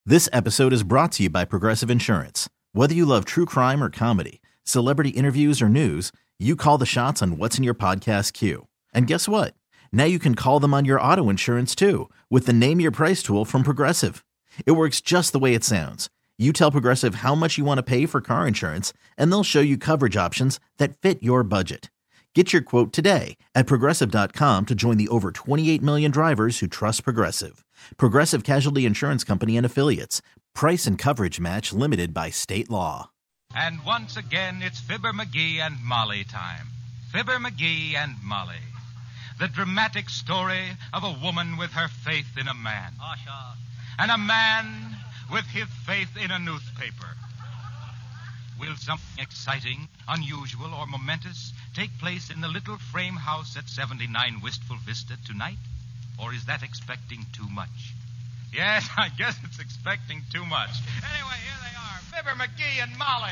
This episode is brought to you by Progressive Insurance. Whether you love true crime or comedy, celebrity interviews or news, you call the shots on what's in your podcast queue. And guess what? Now you can call them on your auto insurance too with the Name Your Price tool from Progressive. It works just the way it sounds. You tell Progressive how much you want to pay for car insurance, and they'll show you coverage options that fit your budget. Get your quote today at Progressive.com to join the over 28 million drivers who trust Progressive. Progressive Casualty Insurance Company and Affiliates. Price and coverage match limited by state law. And once again, it's Fibber McGee and Molly time. Fibber McGee and Molly. The dramatic story of a woman with her faith in a man. And a man with his faith in a newspaper. Will something exciting, unusual, or momentous take place in the little frame house at 79 Wistful Vista tonight? Or is that expecting too much? Yes, I guess it's expecting too much. Anyway, here they are, Fibber McGee and Molly.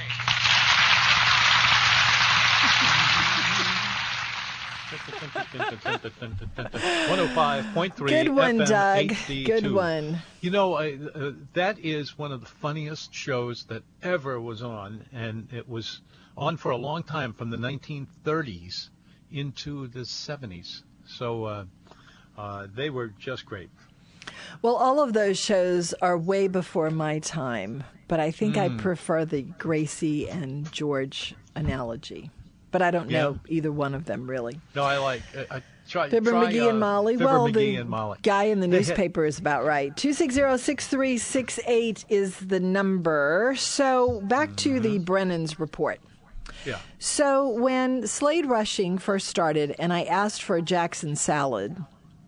105.3 Good one, FM, Doug. HD2. Good one. You know, that is one of the funniest shows that ever was on, and it was on for a long time, from the 1930s into the 70s. So they were just great. Well, all of those shows are way before my time, but I think I prefer the Gracie and George analogy. But I don't know either one of them, really. No, I like... Fibber McGee and Molly. Fibber Well, McGee the and Molly. guy in the newspaper is about right. 260-6368 is the number. So back to the Brennan's report. Yeah. So when Slade Rushing first started and I asked for a Jackson salad...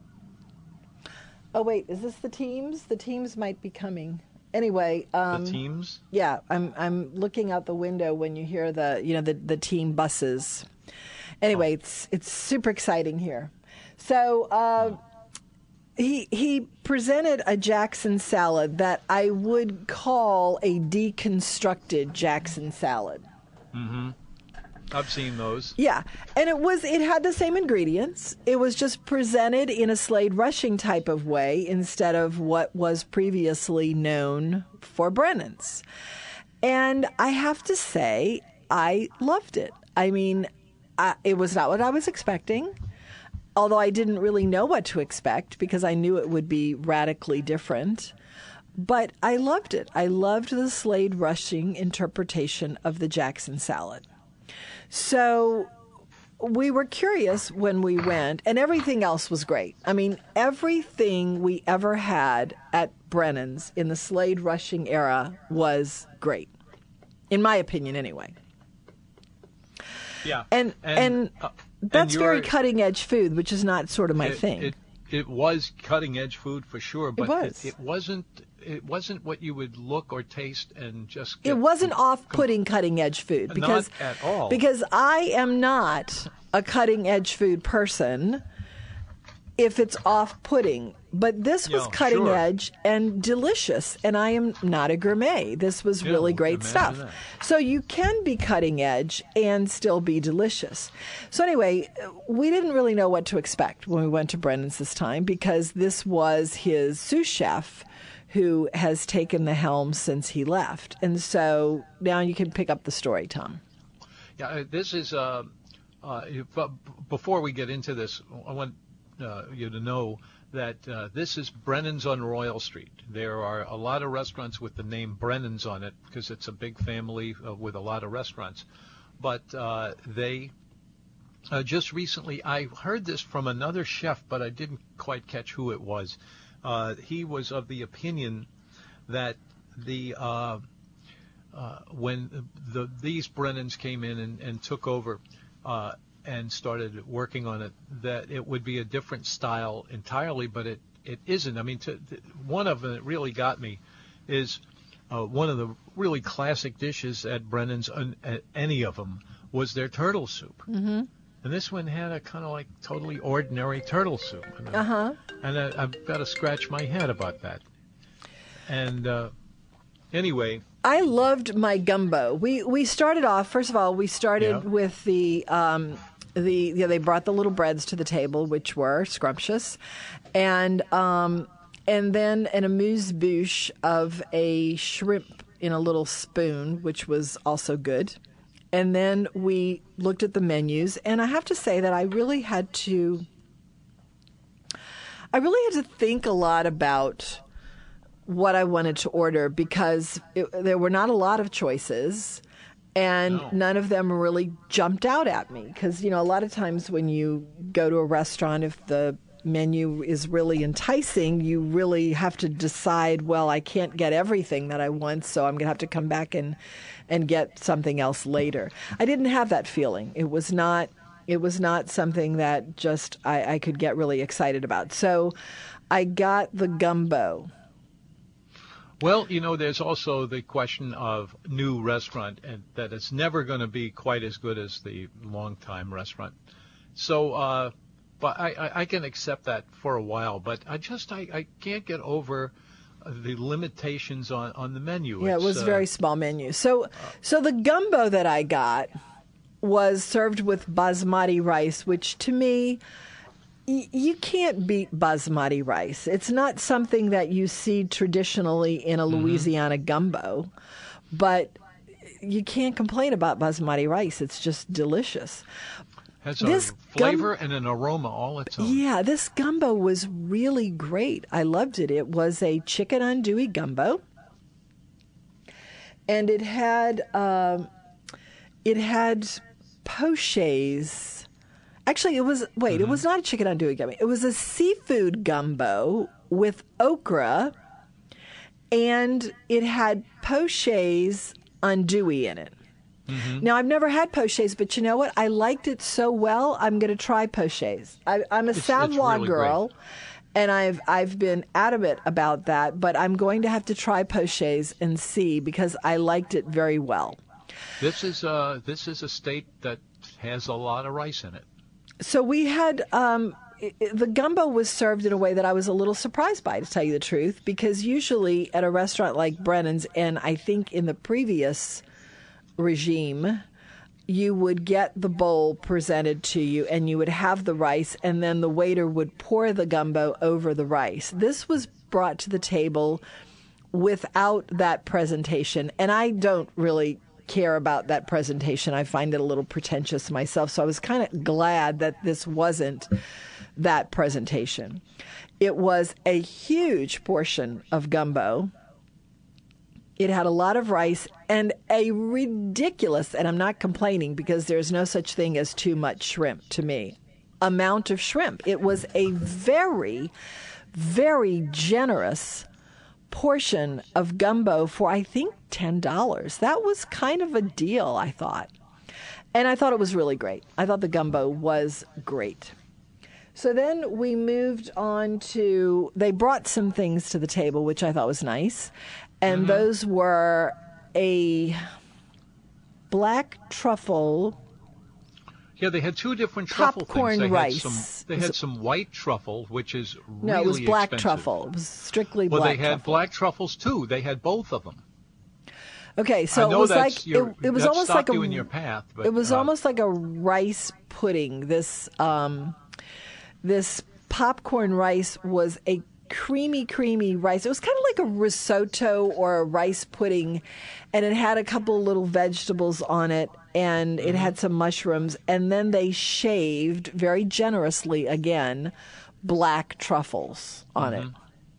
Oh, wait, is this the teams? The teams might be coming. Anyway, the teams? Yeah, I'm looking out the window when you hear the team buses. Anyway, it's super exciting here. So he presented a Jackson salad that I would call a deconstructed Jackson salad. Mm-hmm. I've seen those. Yeah, and it had the same ingredients. It was just presented in a Slade Rushing type of way instead of what was previously known for Brennan's. And I have to say, I loved it. I mean, it was not what I was expecting, although I didn't really know what to expect because I knew it would be radically different. But I loved it. I loved the Slade Rushing interpretation of the Jackson salad. So we were curious when we went, and everything else was great. I mean, everything we ever had at Brennan's in the Slade Rushing era was great, in my opinion, anyway. Yeah, and that's very cutting edge food, which is not sort of my thing. It was cutting edge food for sure, but it wasn't what you would look or taste and just get. It wasn't off-putting cutting edge food because not at all. Because I am not a cutting edge food person if it's off-putting. But this was cutting edge and delicious, and I am not a gourmet. This was really great stuff. That. So you can be cutting edge and still be delicious. So anyway, we didn't really know what to expect when we went to Brennan's this time because this was his sous chef who has taken the helm since he left. And so now you can pick up the story, Tom. Yeah, this is, before we get into this, I want you to know that this is Brennan's on Royal Street. There are a lot of restaurants with the name Brennan's on it because it's a big family with a lot of restaurants. But they just recently, I heard this from another chef, but I didn't quite catch who it was. He was of the opinion that when these Brennans came in and took over and started working on it, that it would be a different style entirely, but it isn't. I mean, one of them that really got me is one of the really classic dishes at Brennan's, any of them, was their turtle soup. Mm-hmm. And this one had a kind of like totally ordinary turtle soup. And I've got to scratch my head about that. And anyway, I loved my gumbo. We started off, first of all, we started with they brought the little breads to the table, which were scrumptious, and and then an amuse-bouche of a shrimp in a little spoon, which was also good. And then we looked at the menus, and I have to say that I really had to think a lot about what I wanted to order because there were not a lot of choices, and none of them really jumped out at me. Because, a lot of times when you go to a restaurant, if the menu is really enticing, you really have to decide, well, I can't get everything that I want, so I'm going to have to come back and get something else later. I didn't have that feeling. It was not something that just I could get really excited about. So I got the gumbo. Well, there's also the question of new restaurant, and that it's never going to be quite as good as the long-time restaurant. So, but I can accept that for a while, but I can't get over the limitations on the menu. Yeah, it was a very small menu. So the gumbo that I got was served with basmati rice, which to me, you can't beat basmati rice. It's not something that you see traditionally in a Louisiana gumbo, but you can't complain about basmati rice. It's just delicious. Has a flavor and an aroma all its own. Yeah, this gumbo was really great. I loved it. It was a chicken andouille gumbo, and it had pochés. Actually, it was it was not a chicken andouille gumbo. It was a seafood gumbo with okra, and it had pochés andouille in it. Now, I've never had pochés, but you know what? I liked it so well, I'm going to try pochés. I'm a Savoie really girl, and I've been adamant about that, but I'm going to have to try pochés and see because I liked it very well. This is a state that has a lot of rice in it. So we had the gumbo was served in a way that I was a little surprised by, to tell you the truth, because usually at a restaurant like Brennan's, and I think in the previous regime, you would get the bowl presented to you and you would have the rice, and then the waiter would pour the gumbo over the rice. This was brought to the table without that presentation, and I don't really care about that presentation. I find it a little pretentious myself, so I was kind of glad that this wasn't that presentation. It was a huge portion of gumbo. It had a lot of rice and a ridiculous, and I'm not complaining because there's no such thing as too much shrimp to me, amount of shrimp. It was a very, very generous portion of gumbo for, I think, $10. That was kind of a deal, I thought. And I thought it was really great. I thought the gumbo was great. So then we moved on to, they brought some things to the table, which I thought was nice. And those were a black truffle. Yeah, they had two different truffle popcorn things. Rice. They had some white truffle, which is really No, it was black expensive. truffle. It was strictly black truffle. Well, they had truffle. black truffles too. They had both of them. Okay, so I know it was that's like it was that almost stopped like you in your path. But, it was almost like a rice pudding. This this popcorn rice was a creamy rice. It was kind of like a risotto or a rice pudding, and it had a couple of little vegetables on it, and it had some mushrooms, and then they shaved very generously again black truffles on it.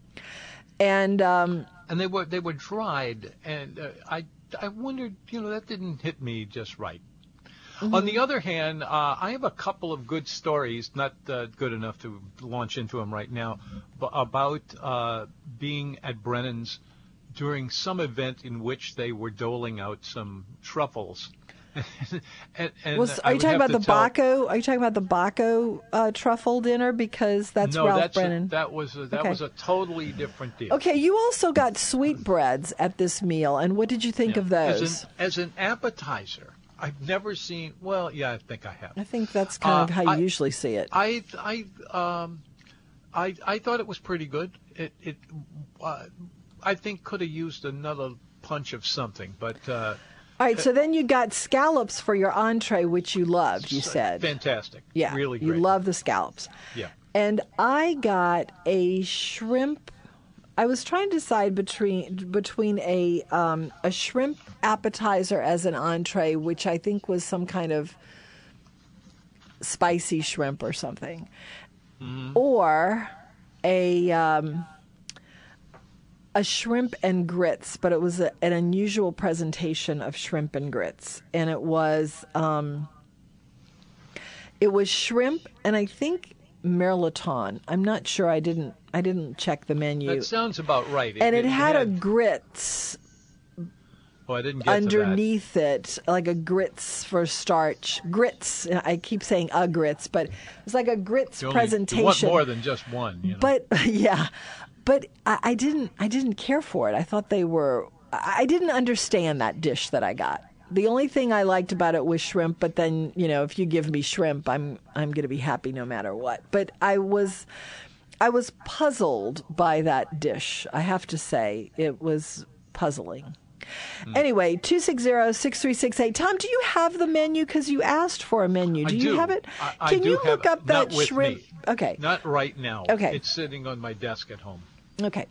And they were dried, and I wondered, that didn't hit me just right. On the other hand, I have a couple of good stories, not good enough to launch into them right now, but about being at Brennan's during some event in which they were doling out some truffles. and are you talking about the Baco? Are you talking about the Baco truffle dinner? Because that's Ralph Brennan. That was a totally different deal. Okay, you also got sweetbreads at this meal, and what did you think of those? As an appetizer, I've never seen. Well, yeah, I think I have. I think that's kind of how you usually see it. I thought it was pretty good. It I think could have used another punch of something, but. All right, so then you got scallops for your entree, which you loved, you said. Fantastic. Yeah, really great. You love the scallops. Yeah. And I got a shrimp I was trying to decide between a shrimp appetizer as an entree, which I think was some kind of spicy shrimp or something, or a shrimp and grits, but it was an unusual presentation of shrimp and grits, and it was shrimp and I think mirliton. I'm not sure. I didn't check the menu. That sounds about right. And it had a grits I didn't get underneath it, like a grits for starch. Grits. I keep saying grits, but it's like a grits presentation. You want more than just one. You know? But yeah, but I didn't care for it. I thought they were. I didn't understand that dish that I got. The only thing I liked about it was shrimp, but then, if you give me shrimp, I'm going to be happy no matter what. But I was puzzled by that dish, I have to say. It was puzzling. Anyway, 260-6368. Tom, do you have the menu? Because you asked for a menu. Do you have it? Can you look up that shrimp? Me. Okay. Not right now. Okay. It's sitting on my desk at home. Okay.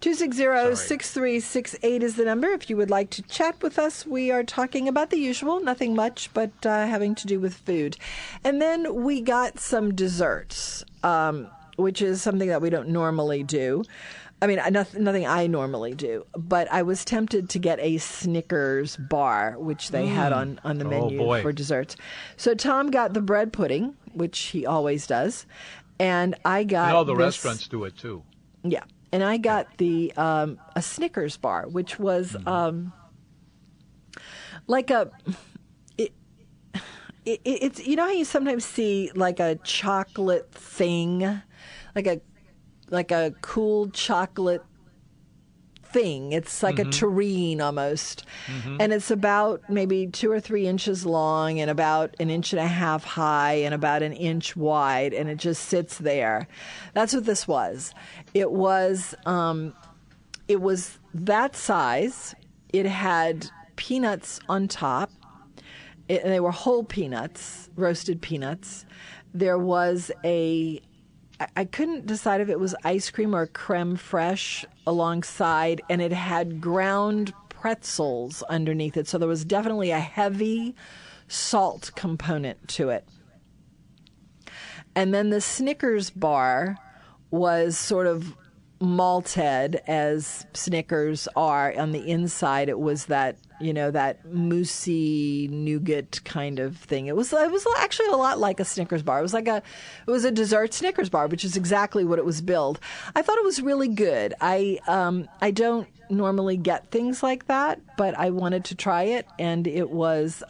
260-6368 is the number. If you would like to chat with us, we are talking about the usual, nothing much, but having to do with food. And then we got some desserts, which is something that we don't normally do. I mean, nothing I normally do, but I was tempted to get a Snickers bar, which they had on the menu for desserts. So Tom got the bread pudding, which he always does, and I got and all the restaurants do it too. Yeah. And I got the a Snickers bar, which was like it's how you sometimes see like a chocolate thing, like a cool chocolate thing. It's like a terrine almost, and it's about maybe 2 or 3 inches long and about 1.5 inches high and about 1 inch wide, and it just sits there. That's what this was. It was that size. It had peanuts on top, and they were whole peanuts, roasted peanuts. There was I couldn't decide if it was ice cream or creme fraiche alongside, and it had ground pretzels underneath it. So there was definitely a heavy salt component to it. And then the Snickers bar was sort of malted, as Snickers are. On the inside, it was that moussey nougat kind of thing. It was actually a lot like a Snickers bar. It was a dessert Snickers bar, which is exactly what it was billed. I thought it was really good. I don't normally get things like that, but I wanted to try it, and it was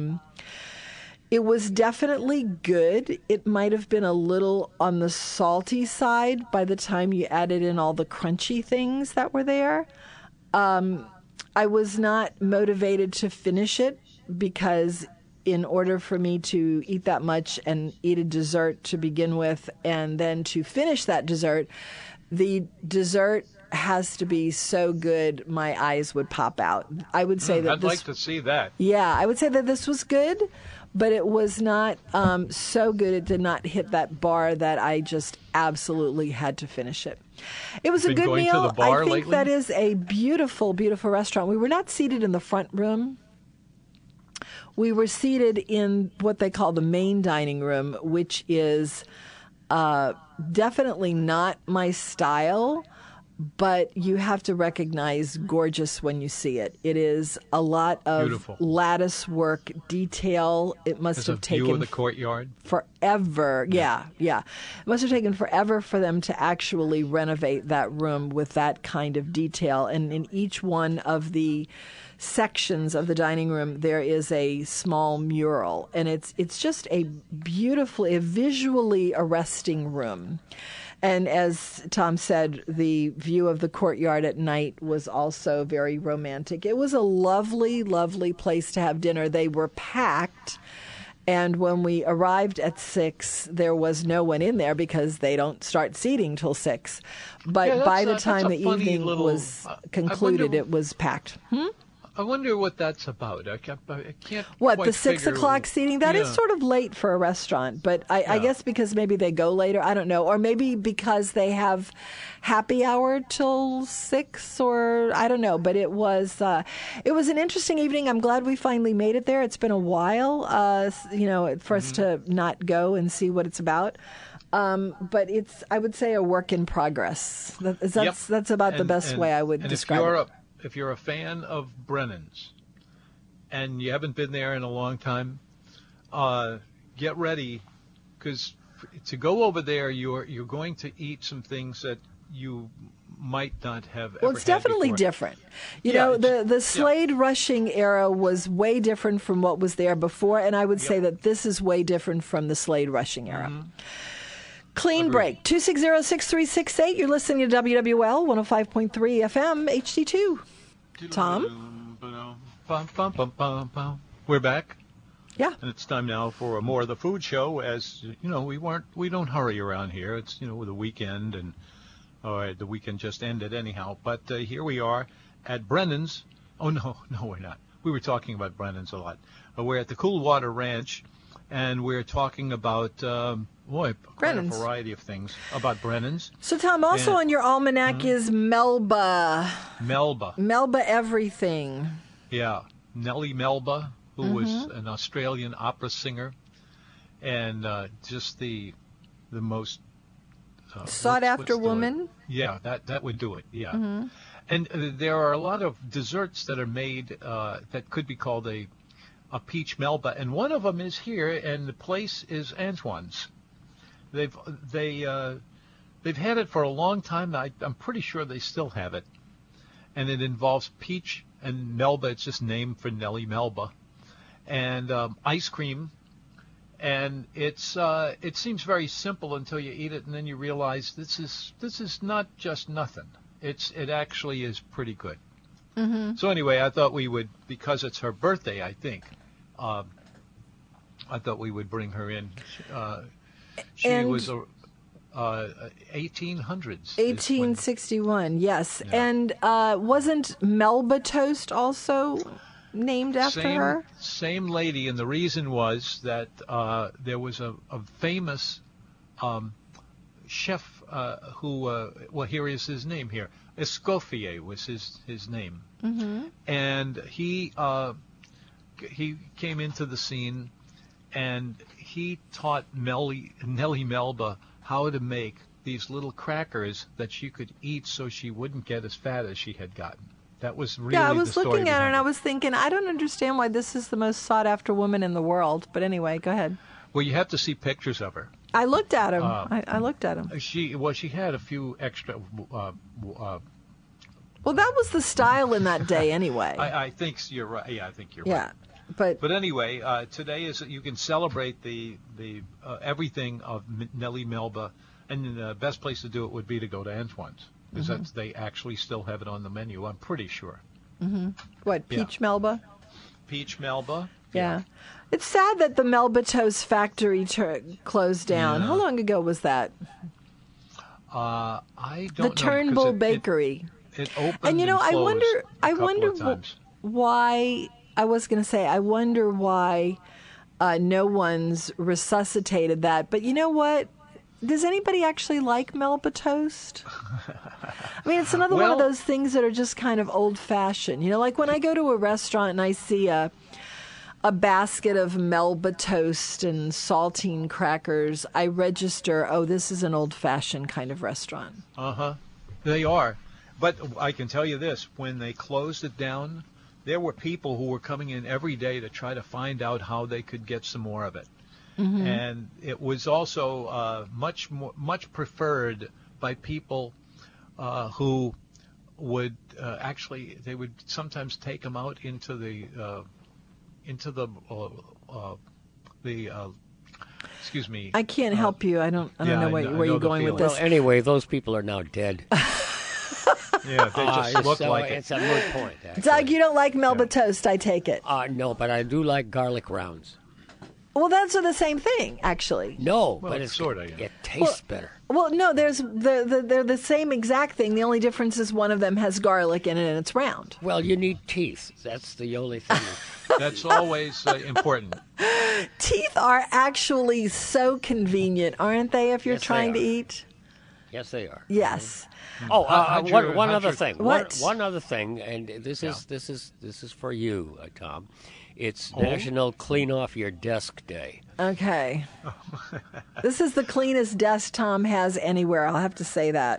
definitely good. It might have been a little on the salty side by the time you added in all the crunchy things that were there. I was not motivated to finish it because in order for me to eat that much and eat a dessert to begin with and then to finish that dessert, the dessert has to be so good my eyes would pop out. I would say that I'd like to see that. Yeah, I would say that this was good, but it was not so good it did not hit that bar that I just absolutely had to finish it. It was a good meal. To the bar I think lately? that is a beautiful, beautiful restaurant. We were not seated in the front room. We were seated in what they call the main dining room, which is definitely not my style, but you have to recognize gorgeous when you see it. It is a lot of beautiful lattice work, detail. It must have taken view of the courtyard. Forever. Yeah. It must have taken forever for them to actually renovate that room with that kind of detail. And in each one of the sections of the dining room, there is a small mural, and it's just a visually arresting room. And as Tom said, the view of the courtyard at night was also very romantic. It was a lovely, lovely place to have dinner. They were packed. And when we arrived at 6, there was no one in there because they don't start seating till 6. But by the time the evening was concluded, it was packed. I wonder what that's about. I can't What, quite the 6 figure- o'clock seating? That is Yeah. sort of late for a restaurant, but I guess because maybe they go later. I don't know. Or maybe because they have happy hour till 6, or I don't know. But it was an interesting evening. I'm glad we finally made it there. It's been a while, for us to not go and see what it's about. But it's, I would say, a work in progress. That's about the best way I would describe it. If you're a fan of Brennan's and you haven't been there in a long time, get ready, because to go over there, you're going to eat some things that you might not have ever Well, it's definitely had before. different. The Slade Rushing era was way different from what was there before, and I would say that this is way different from the Slade Rushing era. Clean break. 260-6368. You're listening to WWL 105.3 FM HD2. Tom? We're back. Yeah. And it's time now for more of the food show. As you know, we don't hurry around here. It's the weekend, and the weekend just ended anyhow. But here we are at Brennan's. Oh no, we're not. We were talking about Brennan's a lot. We're at the Coolwater Ranch, and we're talking about quite a Brennan's. variety of things about Brennan's. So, Tom, also on your almanac is Melba. Melba everything. Yeah, Nellie Melba, who was an Australian opera singer, and just the most sought after woman. Yeah, that would do it. Yeah, and there are a lot of desserts that are made that could be called a peach Melba, and one of them is here, and the place is Antoine's. They've had it for a long time. I'm pretty sure they still have it, and it involves peach and Melba. It's just named for Nellie Melba, and ice cream, and it seems very simple until you eat it, and then you realize this is not just nothing. It actually is pretty good. So anyway, I thought we would, because it's her birthday, I think. I thought we would bring her in. She was 1800s. 1861, yes. Yeah. And wasn't Melba Toast also named after her? Same lady, and the reason was that there was a famous chef who, here is his name here. Escoffier was his name. And he came into the scene, and he taught Nellie Melba how to make these little crackers that she could eat so she wouldn't get as fat as she had gotten. That was really I the was story looking at her and behind I it. was thinking, I don't understand why this is the most sought after woman in the world. But anyway, go ahead. Well, you have to see pictures of her. I looked at him. I looked at him. She had a few extra. Well, that was the style in that day anyway. I think you're right. Yeah, I think you're yeah. right. But anyway, today is you can celebrate the everything of Nellie Melba, and the best place to do it would be to go to Antoine's, because they actually still have it on the menu. I'm pretty sure. What, Peach Melba? Peach Melba. Yeah. It's sad that the Melba Toast factory closed down. Yeah. How long ago was that? I don't The know. Turnbull Bakery. Bakery. It opened And and I closed wonder a couple of times. why. I was going to say, I wonder why no one's resuscitated that. But you know what? Does anybody actually like Melba Toast? I mean, it's another one of those things that are just kind of old-fashioned. Like when I go to a restaurant and I see a basket of Melba Toast and saltine crackers, I register, this is an old-fashioned kind of restaurant. They are. But I can tell you this, when they closed it down, there were people who were coming in every day to try to find out how they could get some more of it. And it was also much preferred by people who would they would sometimes take them out into the excuse me. I can't help you. I don't know where you're going with this. Well, anyway, those people are now dead. Yeah, they just look like it. It's a moot point, actually. Doug, you don't like Melba Toast, I take it. No, but I do like garlic rounds. Well, that's the same thing, actually. No, Well, but it's sorta, yeah. it tastes better. Well, no, they're the same exact thing. The only difference is one of them has garlic in it and it's round. Well, you need teeth. That's the only thing. That's always important. Teeth are actually so convenient, aren't they, if you're Yes, they trying to are. eat? Yes, they are. Yes. Oh, How'd your- one how'd other your- thing. What? One other thing, and this is for you, Tom. It's Oh? National Clean Off Your Desk Day. Okay. This is the cleanest desk Tom has anywhere. I'll have to say that.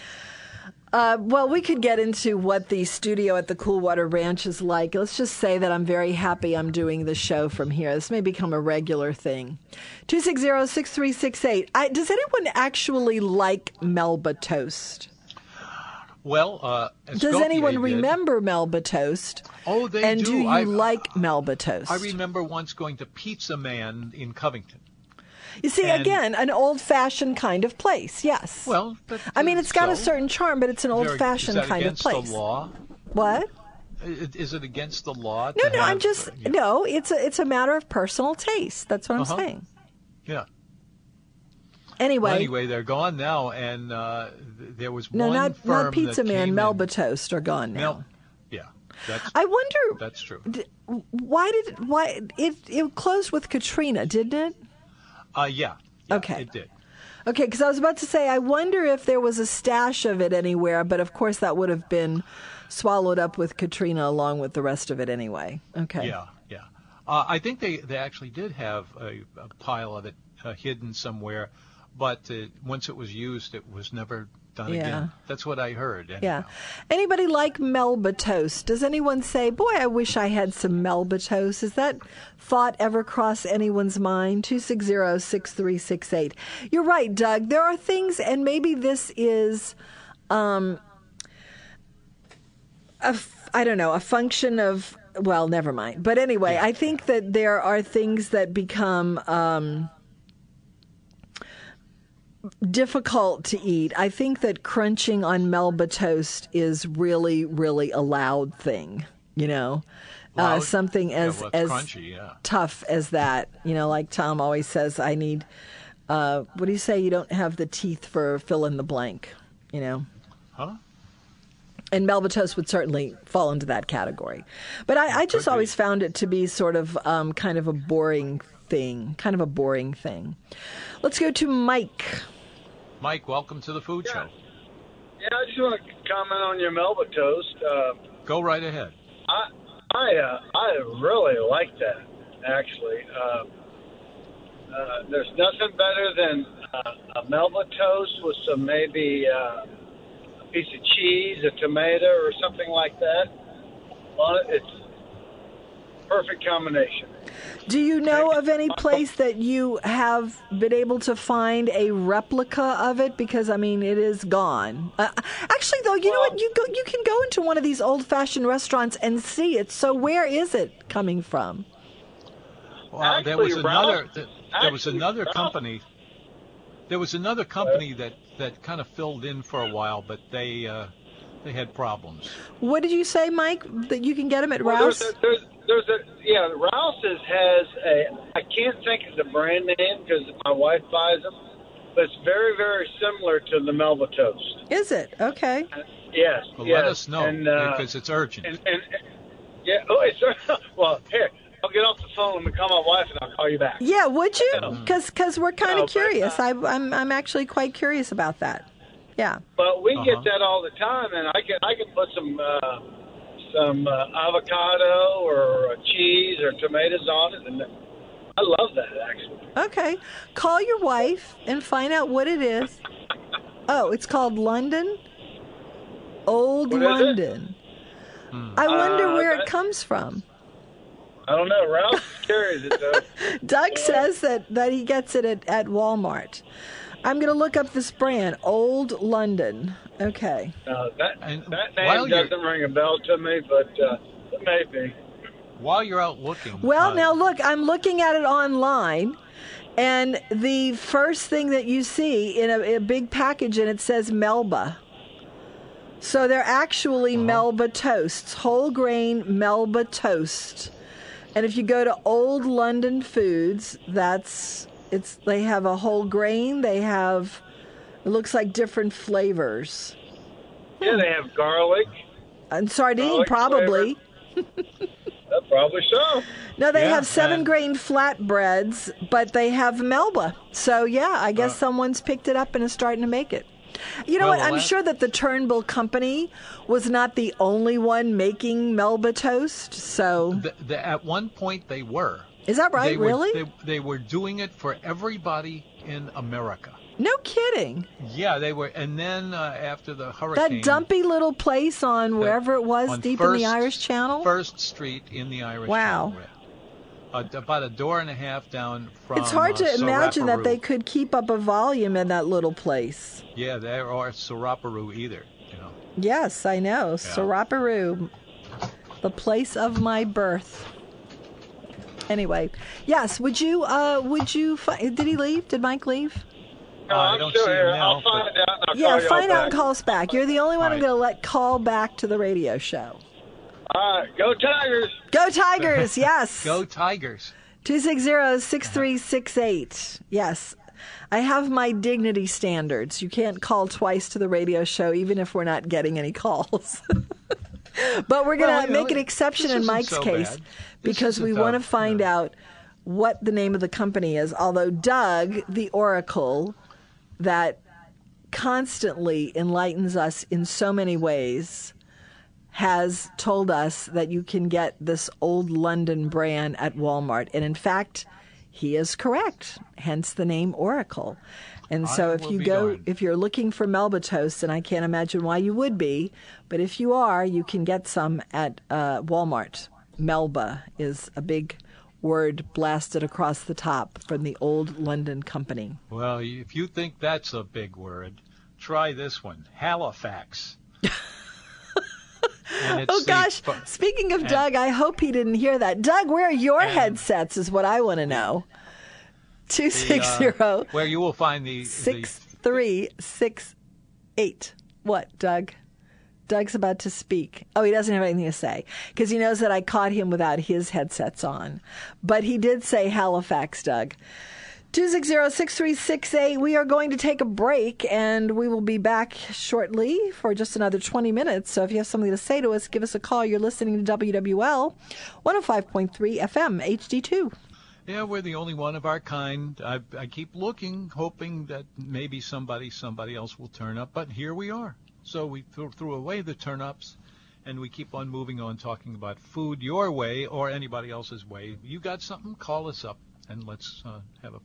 Well, we could get into what the studio at the Coolwater Ranch is like. Let's just say that I'm very happy I'm doing the show from here. This may become a regular thing. 260-6368. Does anyone actually like Melba toast? Well, Does anyone remember Melba toast? Oh, they and do. do you like Melba toast? I remember once going to Pizza Man in Covington. You see, and- again, an old-fashioned kind of place, yes. Well, but, I mean, it's got a so? certain charm, but it's an Is old-fashioned that kind of against place. the law? What? Is it against the law? No, to no, I'm have- just yeah. no. It's a matter of personal taste. That's what I'm Uh-huh. saying. Yeah. Anyway, Well, anyway, they're gone now, and there was no, one not firm Pizza that Man. came Melba in. toast are gone now. Yeah, that's I wonder that's true. why it closed with Katrina, didn't it? Yeah. Okay. It did. Okay, because I was about to say, I wonder if there was a stash of it anywhere, but of course that would have been swallowed up with Katrina along with the rest of it anyway. Okay. Yeah, yeah. I think they actually did have a pile of it hidden somewhere, but once it was used, it was never done Yeah. again. That's what I heard. Yeah. anyhow. Anybody like Melba toast? Does anyone say, boy, I wish I had some Melba toast? Has that thought ever crossed anyone's mind? 260-6368. You're right, Doug. There are things, and maybe this is, I don't know, a function of, well, never mind. But anyway, I think that there are things that become difficult to eat. I think that crunching on Melba toast is really, really a loud thing, you know. Loud? Something as well, it's crunchy, yeah. tough as that, you know, like Tom always says, I need, what do you say? You don't have the teeth for fill in the blank, you know. Huh? And Melba toast would certainly fall into that category. But I just always found it to be sort of kind of a boring thing. Let's go to Mike. Mike, welcome to the food show. Yeah, I just want to comment on your Melba toast. Go right ahead. I really like that, actually. There's nothing better than a Melba toast with some maybe a piece of cheese, a tomato, or something like that. Well, it's perfect combination. Do you know of any place that you have been able to find a replica of it? Because I mean, it is gone. Actually, though, you know what? You can go into one of these old-fashioned restaurants and see it. So where is it coming from? Well, there was Actually, another. Ralph- There was actually, another Ralph- company. There was another company that kind of filled in for a while, but they had problems. What did you say, Mike? That you can get them at Well, Rouse? Rouse's has I can't think of the brand name because my wife buys them, but it's very, very similar to the Melba toast. Is it? Okay. Yes. Well, yes. let us know And, because it's urgent. and yeah. Oh, it's well. Here, I'll get off the phone and call my wife, and I'll call you back. Yeah, would you? No. Because we're kind No, of but, curious. I'm actually quite curious about that. Yeah. But we Uh-huh. get that all the time, and I can put some avocado or cheese or tomatoes on it, and I love that actually. Okay. Call your wife and find out what it is. Oh, it's called London? Old What is it? London. I wonder where it that- comes from. I don't know. Ralph carries it though. Doug says that he gets it at Walmart. I'm going to look up this brand, Old London. Okay. That And that while name you're- doesn't ring a bell to me, but it may be. While you're out looking, Well, now look, I'm looking at it online, and the first thing that you see in a big package, and it says Melba. So they're actually Melba toasts, whole grain Melba toast. And if you go to Old London Foods, they have a whole grain. They have, it looks like different flavors. Yeah, they have garlic. And sardine, Garlic probably. Probably so. No, they have 7-grain flatbreads, but they have Melba. So, yeah, I guess someone's picked it up and is starting to make it. You know what? I'm sure that the Turnbull Company was not the only one making Melba toast. So at one point they were. Is that right? Really? They were doing it for everybody in America. No kidding. Yeah, they were. And then after the hurricane, that dumpy little place on wherever it was, deep in the Irish Channel. First Street in the Irish Wow. Channel. About a door and a half down from. It's hard to imagine that they could keep up a volume in that little place. Yeah, there are Saraparu either. You know. Yes, I know. Yeah. Saraparu, the place of my birth. Anyway, yes. Would you? Did he leave? Did Mike leave? No, I don't see him now. I'll find out. Yeah, find out and call us back. You're the only one I'm going to let call back to the radio show. All right, go Tigers! Go Tigers! Yes. Go Tigers! 260-6368. Yes. I have my dignity standards. You can't call twice to the radio show, even if we're not getting any calls. But we're going to make an exception in Mike's case because we want to find out what the name of the company is. Although Doug, the Oracle, that constantly enlightens us in so many ways, has told us that you can get this Old London brand at Walmart. And in fact, he is correct, hence the name Oracle. And so if you're looking for Melba toast, and I can't imagine why you would be, but if you are, you can get some at Walmart. Melba is a big word blasted across the top from the Old London Company. Well, if you think that's a big word, try this one, Halifax. Oh, gosh. Speaking of Doug, I hope he didn't hear that. Doug, where are your headsets is what I want to know. 260. Where you will find the 6368. What, Doug? Doug's about to speak. Oh, he doesn't have anything to say because he knows that I caught him without his headsets on. But he did say Halifax, Doug. 260-6368. We are going to take a break, and we will be back shortly for just another 20 minutes. So if you have something to say to us, give us a call. You're listening to WWL 105.3 FM HD2. Yeah, we're the only one of our kind. I keep looking, hoping that maybe somebody else will turn up, but here we are. So we threw away the turn-ups, and we keep on moving on talking about food your way or anybody else's way. You got something? Call us up, and let's have a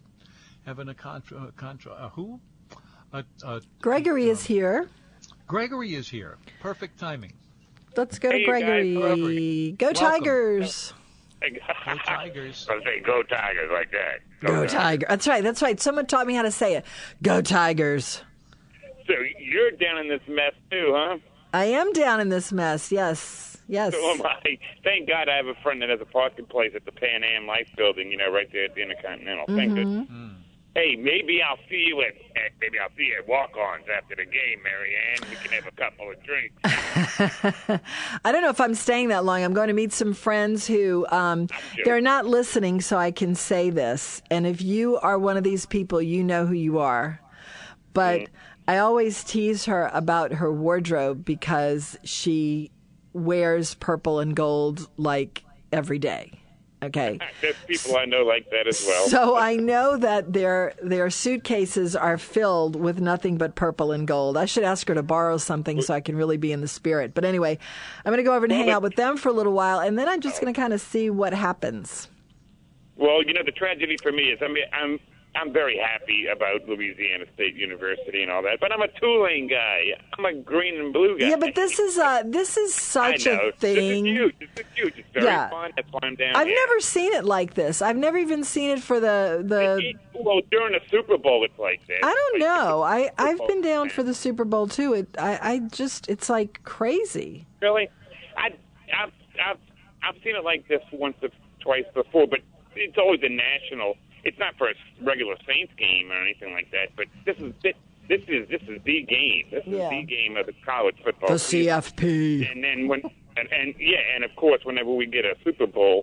who? Gregory is here. Gregory is here. Perfect timing. Let's go to Gregory. Go Tigers. Go Tigers. I was saying, go Tigers like that. Go Tigers. That's right. Someone taught me how to say it. Go Tigers. So you're down in this mess too, huh? I am down in this mess, yes. So am I. Thank God I have a friend that has a parking place at the Pan Am Life Building, right there at the Intercontinental. Thank goodness. Hey, maybe I'll see you at Walk-Ons after the game, Marianne. We can have a couple of drinks. I don't know if I'm staying that long. I'm going to meet some friends who they're not listening, so I can say this. And if you are one of these people, you know who you are. But I always tease her about her wardrobe because she wears purple and gold like every day. Okay. There's people I know like that as well. So I know that their suitcases are filled with nothing but purple and gold. I should ask her to borrow something so I can really be in the spirit. But anyway, I'm going to go over and hang out with them for a little while, and then I'm just going to kind of see what happens. Well, the tragedy for me is, I'm very happy about Louisiana State University and all that, but I'm a Tulane guy. I'm a green and blue guy. Yeah, but this is such a thing. This is huge. It's very fun. That's why I'm down I've here. never seen it like this. I've never even seen it for the. Well, during the Super Bowl, it's like this. I don't know. I've been down for the Super Bowl too. It's like crazy. Really, I've seen it like this once or twice before, but it's always a national. It's not for a regular Saints game or anything like that, but this is the game. This is the game of the college football The season. CFP. And then and of course, whenever we get a Super Bowl,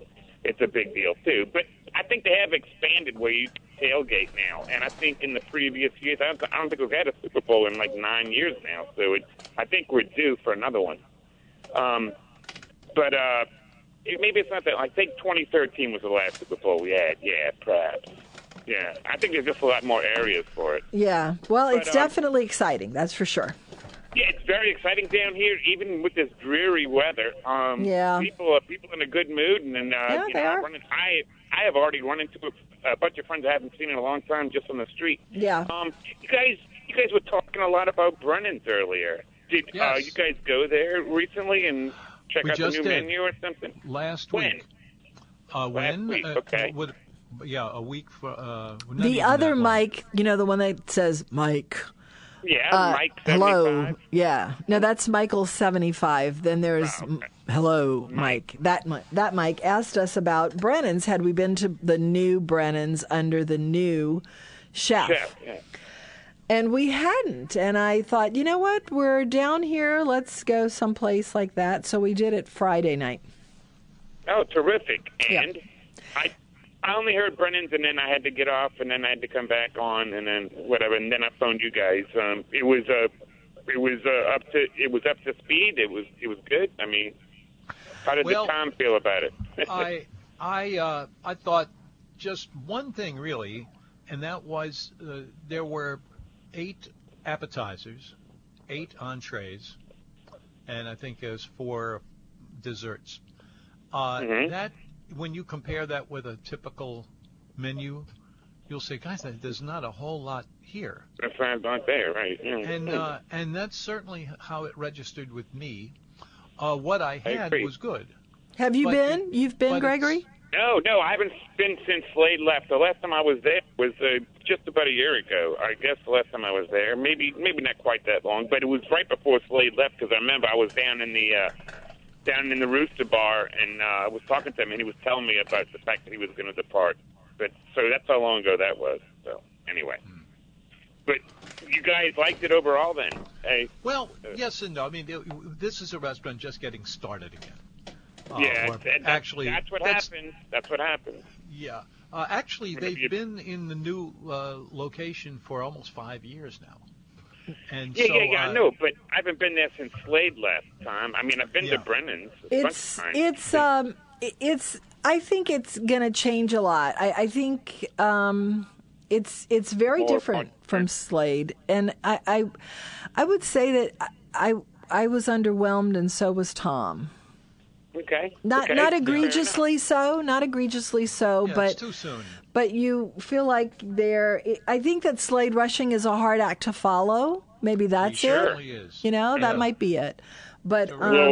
it's a big deal too. But I think they have expanded where you can tailgate now, and I think in the previous years, I don't think we've had a Super Bowl in like 9 years now. So I think we're due for another one. But maybe it's not that. I think 2013 was the last Super Bowl we had. Yeah, perhaps. Yeah, I think there's just a lot more areas for it. Yeah, well, it's definitely exciting. That's for sure. Yeah, it's very exciting down here, even with this dreary weather. People are in a good mood, and then they are. I have already run into a bunch of friends I haven't seen in a long time just on the street. Yeah. You guys were talking a lot about Brennan's earlier. Did you guys go there recently and check out the new menu or something? Last week. Last week, okay. A week for the other Mike, the one that says Mike. Yeah, Mike 75. Hello. Yeah. No, that's Michael 75. Then there's Hello, Mike. That Mike asked us about Brennan's. Had we been to the new Brennan's under the new chef? Yeah. And we hadn't. And I thought, you know what? We're down here. Let's go someplace like that. So we did it Friday night. Oh, terrific. And yeah. I only heard Brennan's, and then I had to get off, and then I had to come back on, and then whatever, and then I phoned you guys. It was up to speed. It was good. I mean, how did the Tom feel about it? I thought just one thing really, and that was there were 8 appetizers, 8 entrees, and I think there's 4 desserts. That. When you compare that with a typical menu, you'll say, guys, there's not a whole lot here. That's not there, right? Yeah. And that's certainly how it registered with me. What I had was good. Have you been? You've been, Gregory? No, I haven't been since Slade left. The last time I was there was just about a year ago. I guess the last time I was there, maybe not quite that long, but it was right before Slade left because I remember I was down in the Rooster Bar, and I was talking to him, and he was telling me about the fact that he was going to depart. But so that's how long ago that was. So anyway, but you guys liked it overall, then? Hey. Well, yes and no. I mean, this is a restaurant just getting started again. That's what happens. That's what happens. Yeah. Actually, they've been in the new location for almost 5 years now. And I know, but I haven't been there since Slade left, Tom. I mean, I've been to Brennan's. I think it's going to change a lot. I think it's very different from Slade, and I would say that I was underwhelmed, and so was Tom. Okay. Not egregiously so, but it's too soon. But you feel like I think that Slade Rushing is a hard act to follow. Maybe that's it. Certainly is. That might be it. But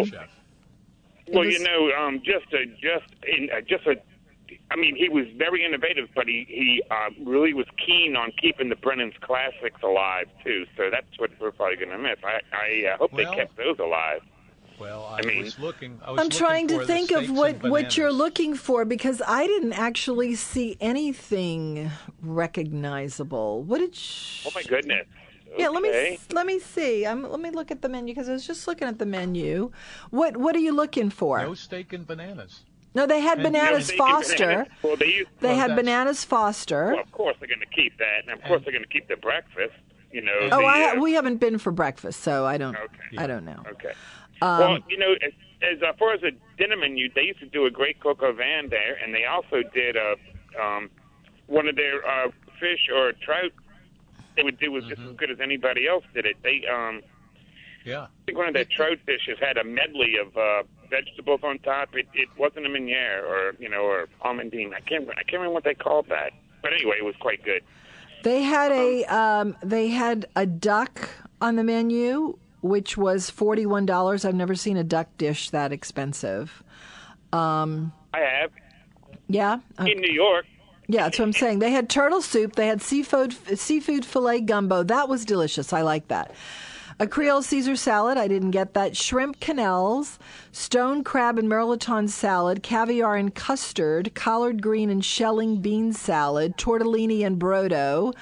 I mean, he was very innovative, but he really was keen on keeping the Brennan's classics alive too. So that's what we're probably going to miss. I hope they kept those alive. Well, I'm trying to think of what you're looking for because I didn't actually see anything recognizable. What did Oh my goodness. Yeah, let me see. Let me look at the menu because I was just looking at the menu. What are you looking for? No steak and bananas. No, they had bananas Foster. Well, they had bananas Foster. Well, of course they're going to keep that, and of course they're going to keep the breakfast. We haven't been for breakfast, so I don't. Okay. I don't know. Okay. Well, as far as a dinner menu, they used to do a great coq au vin there, and they also did one of their fish or trout. They would do was just as good as anybody else did it. They I think one of their trout dishes had a medley of vegetables on top. It wasn't a meuniere or almondine. I can't remember what they called that. But anyway, it was quite good. They had a duck on the menu, which was $41. I've never seen a duck dish that expensive. I have. Yeah? Okay. In New York. Yeah, that's what I'm saying. They had turtle soup. They had seafood filet gumbo. That was delicious. I like that. A Creole Caesar salad. I didn't get that. Shrimp quenelles, stone crab and mirliton salad, caviar and custard, collard green and shelling bean salad, tortellini and brodo,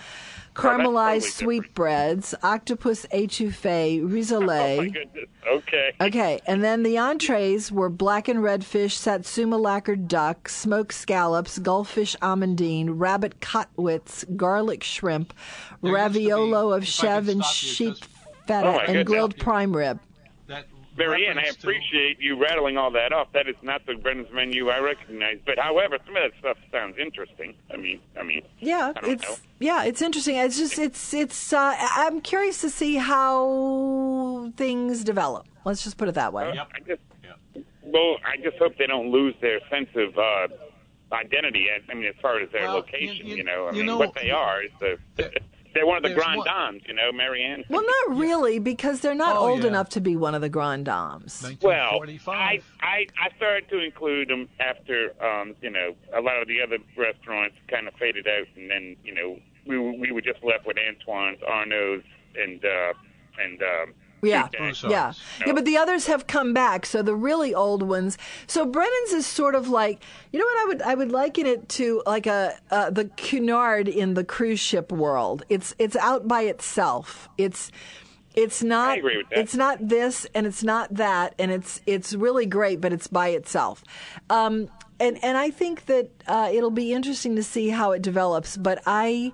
caramelized sweetbreads, octopus étouffée, rissoles. Oh, my goodness. Okay. Okay, and then the entrees were blackened redfish, satsuma lacquered duck, smoked scallops, gulfish amandine, rabbit cotwits, garlic shrimp, raviolo of chev and sheep feta, and grilled prime rib. Marianne, I appreciate you rattling all that off. That is not the Brennan's menu I recognize. But however, some of that stuff sounds interesting. I mean. Yeah, it's interesting. It's just I'm curious to see how things develop. Let's just put it that way. I just hope they don't lose their sense of identity. I mean, as far as their location, what they are is they're one of the Grand Dames, Marianne. Well, not really, because they're not old enough to be one of the Grand Dames. Well, I started to include them after, a lot of the other restaurants kind of faded out, and then, we were just left with Antoine's, Arnaud's, and Yeah, but the others have come back, so the really old ones. So Brennan's is sort of like, what I would liken it to, like the Cunard in the cruise ship world. It's out by itself. It's not. I agree with that. It's not this and it's not that, and it's really great, but it's by itself. And I think that it'll be interesting to see how it develops. But I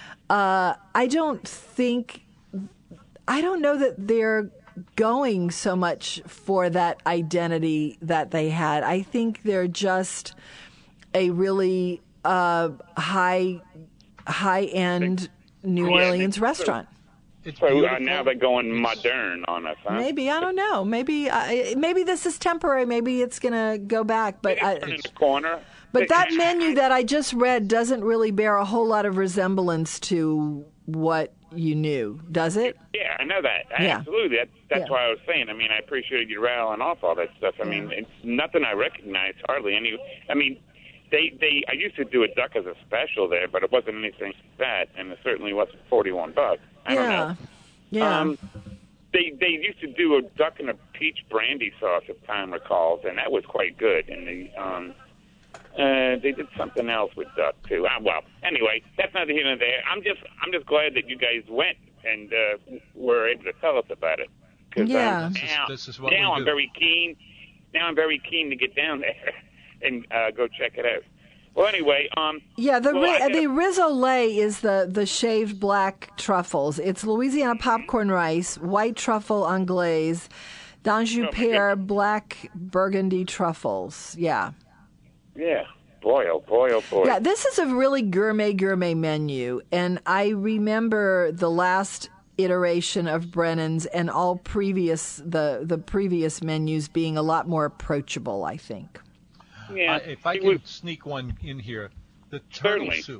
don't know that they're going so much for that identity that they had. I think they're just a really high-end New Orleans restaurant. So now they're going modern on us, huh? Maybe, I don't know. Maybe this is temporary. Maybe it's going to go back. But in the corner. But that menu that I just read doesn't really bear a whole lot of resemblance to what you knew, does it? Yeah, I know that. Absolutely. That's why I was saying. I mean, I appreciated you rattling off all that stuff. I mean, it's nothing I recognize hardly any. I mean, I used to do a duck as a special there, but it wasn't anything like that, and it certainly wasn't $41. I don't know. Yeah. They used to do a duck and a peach brandy sauce, if time recalls, and that was quite good. And they did something else with duck too. Well, anyway, that's neither here nor there. I'm just glad that you guys went and were able to tell us about it. Yeah. This is what now we I'm do. very keen. Now I'm very keen to get down there and go check it out. Well, anyway, the rissoles is the shaved black truffles. It's Louisiana popcorn rice, white truffle anglaise, d'Anjou pear, black burgundy truffles. Yeah. Yeah. Boy, oh boy, oh boy. Yeah, this is a really gourmet menu, and I remember the last iteration of Brennan's and all previous the previous menus being a lot more approachable, I think. Yeah, if I can sneak one in here, the turtle soup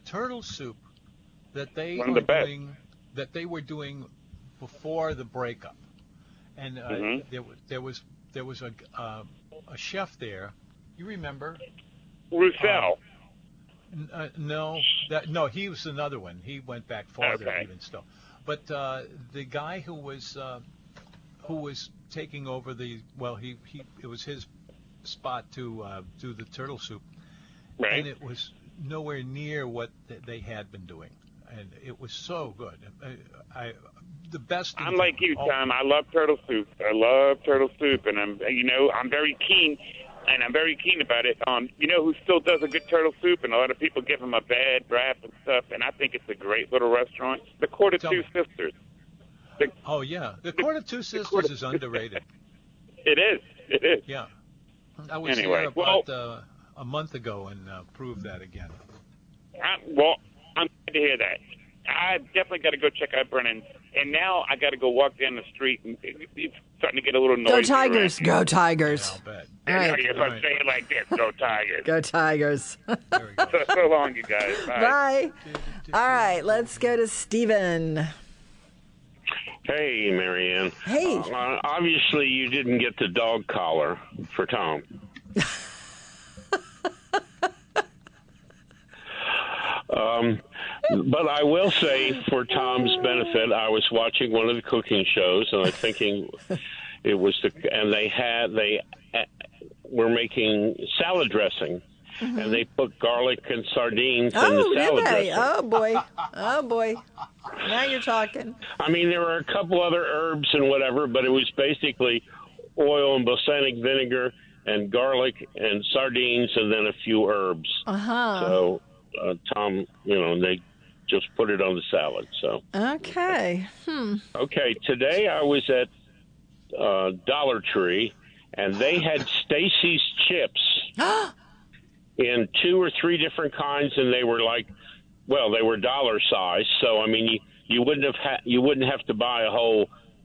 that they were doing before the breakup, and there was a chef there. You remember? Roussel. No, he was another one. He went back farther even still. But the guy who was taking over it was his spot to do the turtle soup, right? And it was nowhere near what they had been doing, and it was so good. The best. I'm like you, Tom. I love turtle soup. And I'm very keen. And I'm very keen about it. You know who still does a good turtle soup, and a lot of people give him a bad rap and stuff, and I think it's a great little restaurant. The Court of Two Sisters. The Court of Two Sisters is underrated. It is. Yeah. I was there about a month ago and proved that again. I'm glad to hear that. I definitely got to go check out Brennan's. And now I got to go walk down the street, and it's starting to get a little noisy. Go Tigers! Go Tigers! Yeah, I'll bet. All right. You're supposed to say it like this. Go Tigers! Go Tigers! There we go. So long, you guys. Bye. All right, let's go to Stephen. Hey, Marianne. Hey. Obviously, you didn't get the dog collar for Tom. But I will say, for Tom's benefit, I was watching one of the cooking shows, and I'm thinking it was they were making salad dressing, and they put garlic and sardines in the salad dressing. Oh, boy. Oh, boy. Now you're talking. I mean, there were a couple other herbs and whatever, but it was basically oil and balsamic vinegar and garlic and sardines and then a few herbs. Uh-huh. So, Tom, they just put it on the salad. So okay. Okay, today I was at Dollar Tree, and they had Stacy's chips in 2 or 3 different kinds, and they were they were dollar size. So I mean, you wouldn't have to buy a whole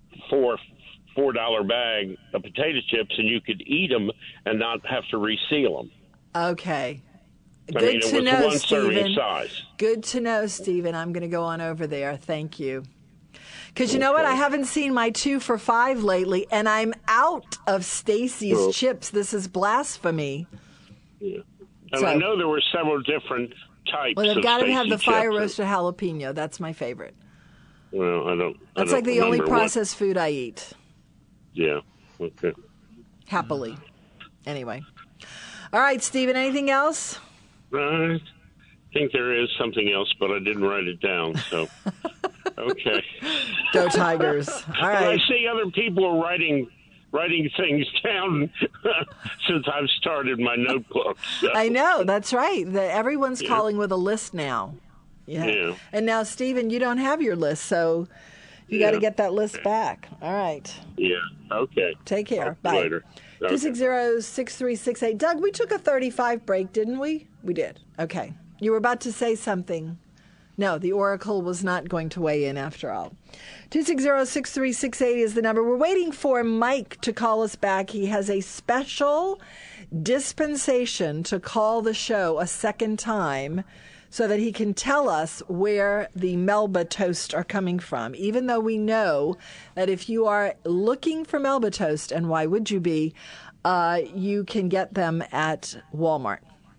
$4 bag of potato chips, and you could eat them and not have to reseal them. Okay. It was one serving size. Good to know, Stephen. I'm going to go on over there. Thank you. Because you know what? I haven't seen my 2 for $5 lately, and I'm out of Stacy's chips. This is blasphemy. Yeah. And I know there were several different types. Well, they've got to have the fire chips. roasted jalapeno. That's my favorite. Well, I don't. That's like the only processed food I eat. Yeah. Okay. Happily. Anyway. All right, Stephen. Anything else? I think there is something else, but I didn't write it down. So, okay. Go Tigers! All right. I see other people writing things down since I've started my notebook. So. I know, that's right. Everyone's calling with a list now. Yeah. And now, Stephen, you don't have your list, so you got to get that list back. All right. Yeah. Okay. Take care. Bye. Later. Okay. 260-6368. Doug, we took a 35 break, didn't we? We did. Okay. You were about to say something. No, the Oracle was not going to weigh in after all. 260-6368 is the number. We're waiting for Mike to call us back. He has a special dispensation to call the show a second time so that he can tell us where the Melba toast are coming from, even though we know that if you are looking for Melba toast, and why would you be, you can get them at Walmart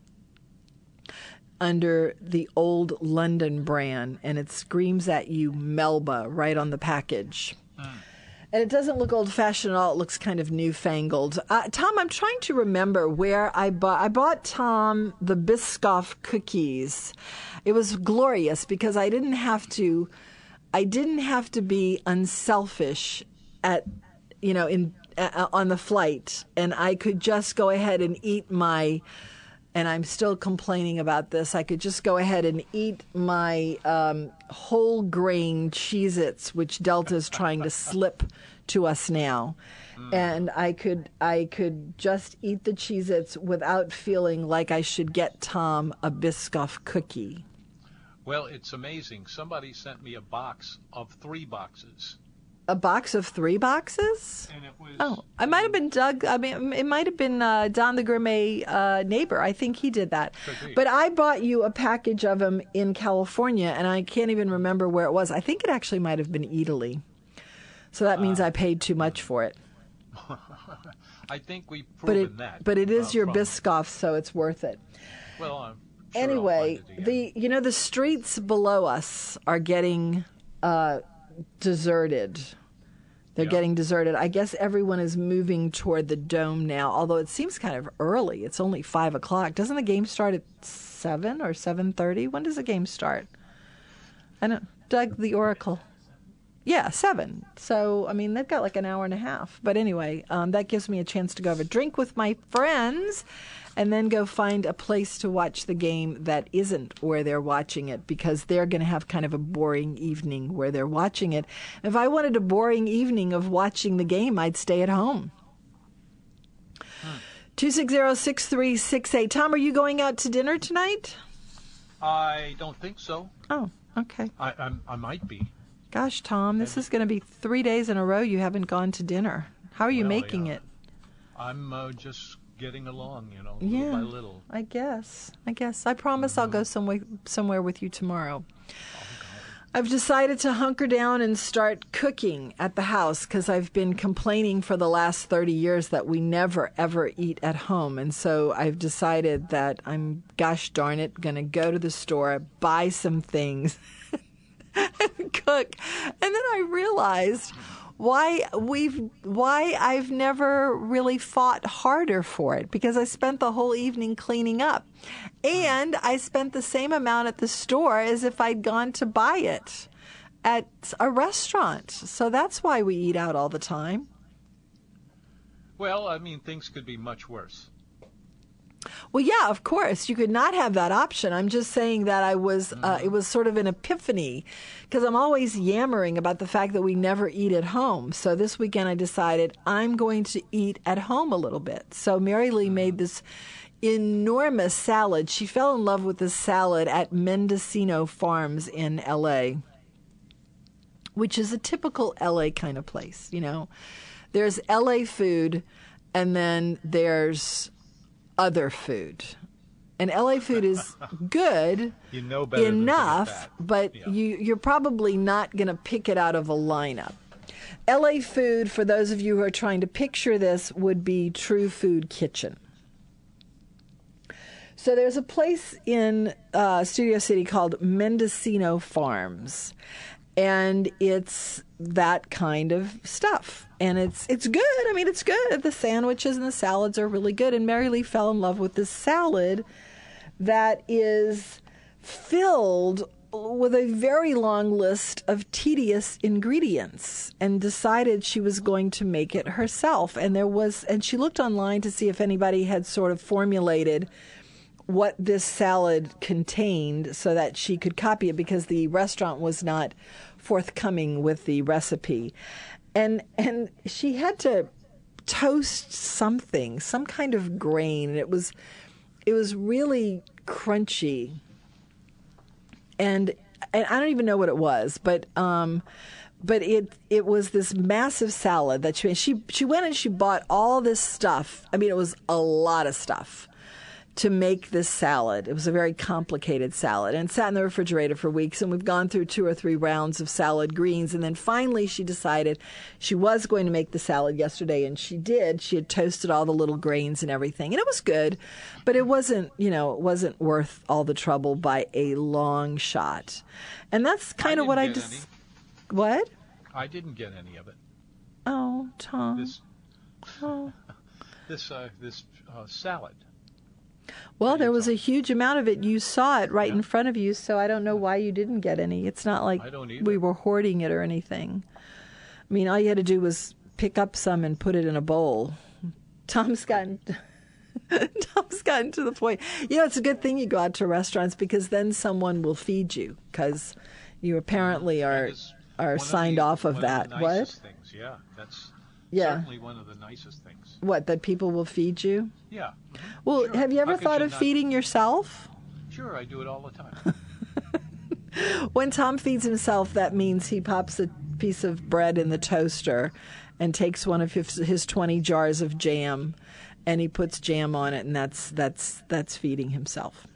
under the old London brand, and it screams at you Melba right on the package. And it doesn't look old-fashioned at all. It looks kind of newfangled. Tom, I'm trying to remember where I bought Tom the Biscoff cookies. It was glorious because I didn't have to be unselfish on the flight, and I could just go ahead and eat my. And I'm still complaining about this. I could just go ahead and eat my whole grain Cheez-Its, which Delta's trying to slip to us now. And I could just eat the Cheez-Its without feeling like I should get Tom a Biscoff cookie. Well, it's amazing. Somebody sent me a box of 3 boxes. A box of 3 boxes? And it was, I might have been Doug. I mean, it might have been Don the Gourmet neighbor. I think he did that. But I bought you a package of them in California, and I can't even remember where it was. I think it actually might have been Italy. So that means I paid too much for it. I think we've proven that. But it is your Biscoff, so it's worth it. Well, I'm sure anyway, I'll find it again. the streets below us are getting deserted. They're getting deserted. I guess everyone is moving toward the Dome now, although it seems kind of early. It's only 5 o'clock. Doesn't the game start at 7 or 7:30? When does the game start? I don't. Doug, the Oracle. Yeah, 7. So, I mean, they've got like an hour and a half. But anyway, that gives me a chance to go have a drink with my friends and then go find a place to watch the game that isn't where they're watching it, because they're going to have kind of a boring evening where they're watching it. If I wanted a boring evening of watching the game, I'd stay at home. 260-6368. Tom, are you going out to dinner tonight? I don't think so. Oh, okay. I might be. Gosh, Tom, this is going to be 3 days in a row you haven't gone to dinner. How are you making it? I'm just getting along, little by little. I guess. I promise I'll go somewhere with you tomorrow. I've decided to hunker down and start cooking at the house because I've been complaining for the last 30 years that we never, ever eat at home. And so I've decided that I'm, gosh darn it, going to go to the store, buy some things, and cook. And then I realized why I've never really fought harder for it, because I spent the whole evening cleaning up. And I spent the same amount at the store as if I'd gone to buy it at a restaurant. So that's why we eat out all the time. Well, I mean, things could be much worse. Well, yeah, of course. You could not have that option. I'm just saying that it was sort of an epiphany, because I'm always yammering about the fact that we never eat at home. So this weekend I decided I'm going to eat at home a little bit. So Mary Lee made this enormous salad. She fell in love with this salad at Mendocino Farms in L.A., which is a typical L.A. kind of place, you know. There's L.A. food, and then there's other food. And LA food is good enough, but you're probably not going to pick it out of a lineup. LA food, for those of you who are trying to picture this, would be True Food Kitchen. So there's a place in Studio City called Mendocino Farms, and it's that kind of stuff. And it's good. I mean, it's good. The sandwiches and the salads are really good. And Mary Lee fell in love with this salad that is filled with a very long list of tedious ingredients, and decided she was going to make it herself. And she looked online to see if anybody had sort of formulated what this salad contained so that she could copy it, because the restaurant was not forthcoming with the recipe. And she had to toast something, some kind of grain, and it was really crunchy. And I don't even know what it was, but it was this massive salad that she went and she bought all this stuff. I mean, it was a lot of stuff to make this salad. It was a very complicated salad, and sat in the refrigerator for weeks, and we've gone through 2 or 3 rounds of salad greens, and then finally she decided she was going to make the salad yesterday, and she did. She had toasted all the little grains and everything, and it was good, but it wasn't worth all the trouble by a long shot. And that's kind of what I just... What? I didn't get any of it. Oh, Tom. This salad. Well, there was a huge amount of it. You saw it right in front of you, so I don't know why you didn't get any. It's not like we were hoarding it or anything. I mean, all you had to do was pick up some and put it in a bowl. Tom's gotten to the point. You know, it's a good thing you go out to restaurants, because then someone will feed you, because you apparently are signed off of that. What? Things. Yeah, that's certainly one of the nicest things. What, that people will feed you? Yeah. Well, sure. Have you ever thought of feeding yourself? Sure, I do it all the time. When Tom feeds himself, that means he pops a piece of bread in the toaster and takes one of his 20 jars of jam, and he puts jam on it, and that's feeding himself.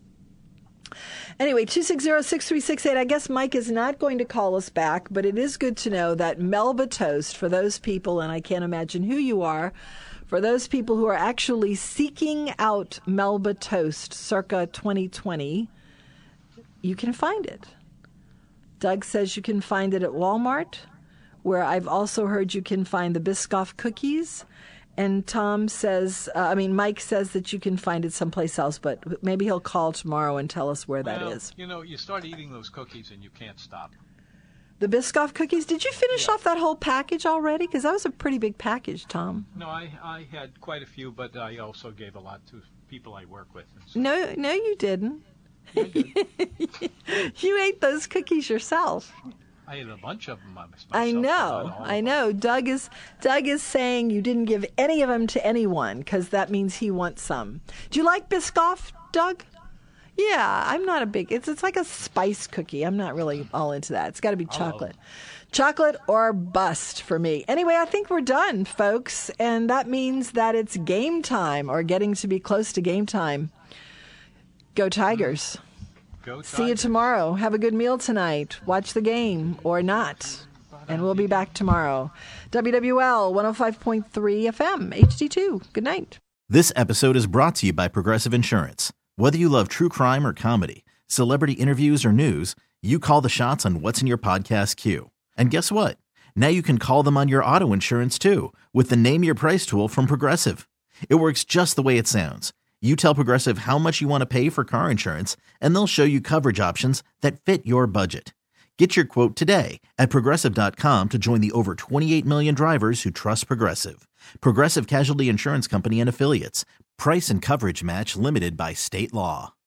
Anyway, 260-6368. I guess Mike is not going to call us back, but it is good to know that Melba Toast, for those people, and I can't imagine who you are, for those people who are actually seeking out Melba Toast circa 2020, you can find it. Doug says you can find it at Walmart, where I've also heard you can find the Biscoff cookies. And Mike says that you can find it someplace else, but maybe he'll call tomorrow and tell us where that is. You know, you start eating those cookies and you can't stop. The Biscoff cookies? Did you finish off that whole package already? Because that was a pretty big package, Tom. No, I had quite a few, but I also gave a lot to people I work with. And so. No, you didn't. I did. You ate those cookies yourself. I ate a bunch of them myself. I know. Doug is saying you didn't give any of them to anyone, because that means he wants some. Do you like Biscoff, Doug? Yeah, I'm not a big... It's like a spice cookie. I'm not really all into that. It's got to be chocolate. Chocolate or bust for me. Anyway, I think we're done, folks, and that means that it's game time, or getting to be close to game time. Go Tigers. See you tomorrow. Have a good meal tonight. Watch the game or not. And we'll be back tomorrow. WWL 105.3 FM, HD2. Good night. This episode is brought to you by Progressive Insurance. Whether you love true crime or comedy, celebrity interviews or news, you call the shots on what's in your podcast queue. And guess what? Now you can call them on your auto insurance too with the Name Your Price tool from Progressive. It works just the way it sounds. You tell Progressive how much you want to pay for car insurance, and they'll show you coverage options that fit your budget. Get your quote today at Progressive.com to join the over 28 million drivers who trust Progressive. Progressive Casualty Insurance Company and Affiliates. Price and coverage match limited by state law.